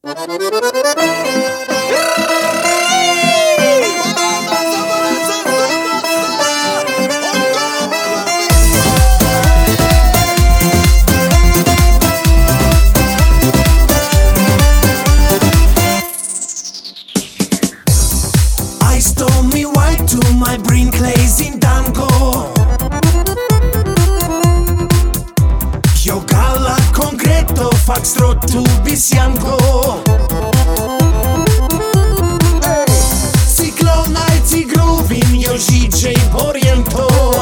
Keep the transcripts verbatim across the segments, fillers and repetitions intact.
Ice told me white to my brain glaze in tango. Io cala concreto, foxtrot tu bisianco. Cyclone nighty grooving, io D J oriento.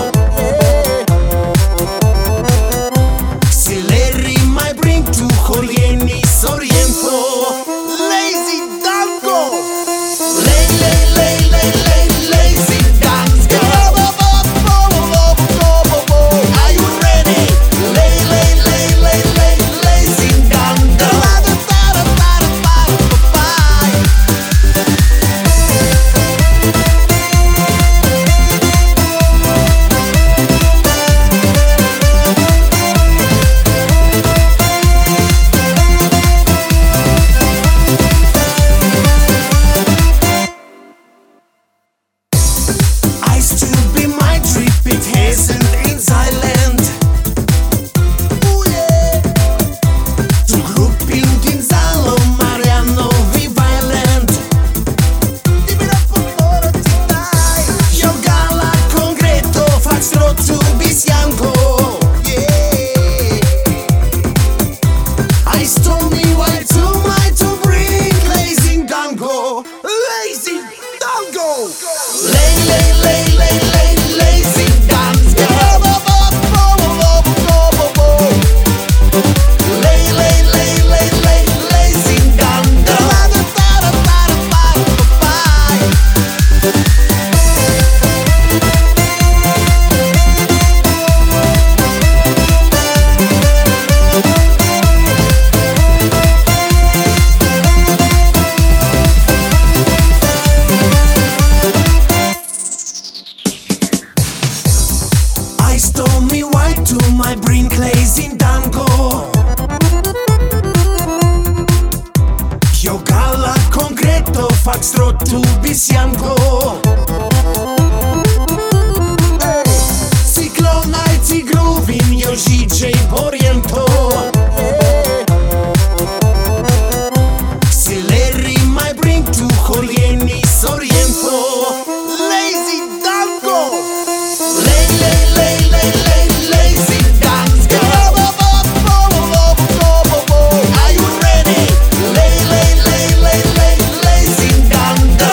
Sileri my brain tu colieni soriento. Lazy tango. Lay, lay, lay, lay, lay, lazy tango. Are you ready? Lay, lay, lay, lay, lay, lazy tango. Ice to be my trip, it hasn't in silent. Ooh, yeah. To grouping in Zalo, Mariano, vi violent. Io gala concreto, foxtrot tu bisianco. Yeah. Ice told me why to my to bring lazy tango. Lazy tango. Lay, lay, lay, lay, lay, lazy tango. Lay, lay, lay, lay, lay, lazy tango. Ice told me white to my brain glaze in tango. Io cala concreto, foxtrot tu bisianco. Cyclone nighty grooving, io D J oriento. Sileri my brain tu colieni soriento. Lazy tango. Lay, lay, lay, lay, lay, lazy tango. Are you ready? Lay, lay, lay, lay, lay, lazy tango.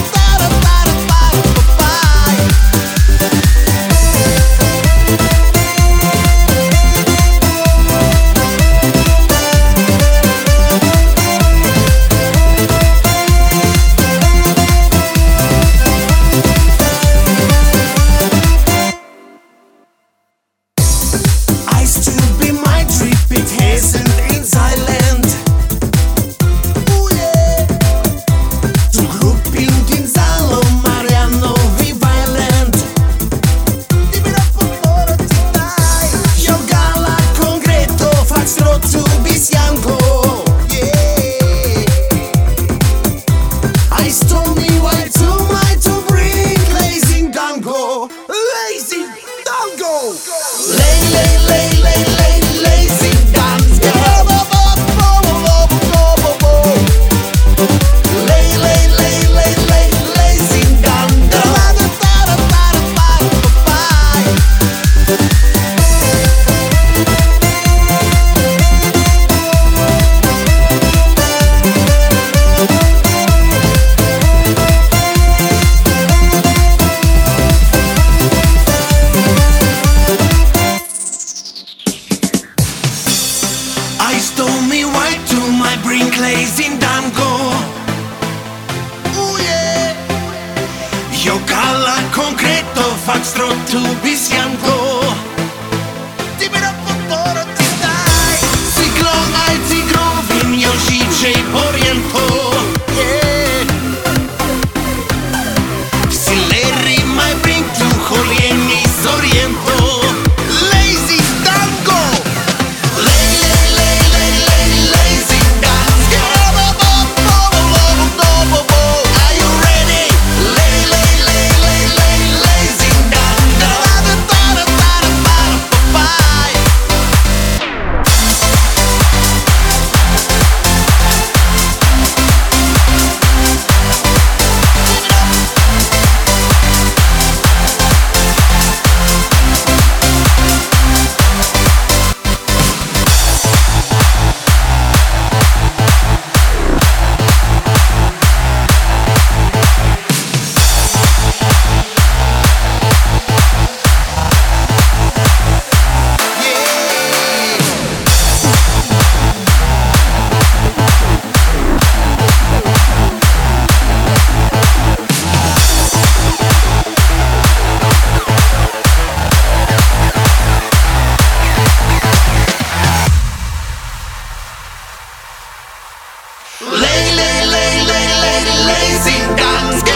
Ice to be my trip, it hasn't in silent. Ooh, yeah. To grouping in Zalo, Mariano, vi violent. Io gala concreto, foxtrot tu bisianco. Yeah. Ice told me why to my to bring lazy tango. Lazy tango. Lay, lay, lay, lay, lay, lazy tango. Lay, lay, lay, lay, lay, lazy tango. Ice told me white to my brain glaze in tango. Ooh, yeah. Io cala concreto, foxtrot tu bisianco. Cyclone nighty grooving, io D J oriento. Yeah. Sileri my brain tu colieni soriento. Lazy tango. Lay, lay, lay, lay, lay, lazy tango. Lei, lei, lei, lei, lei, lazy dance.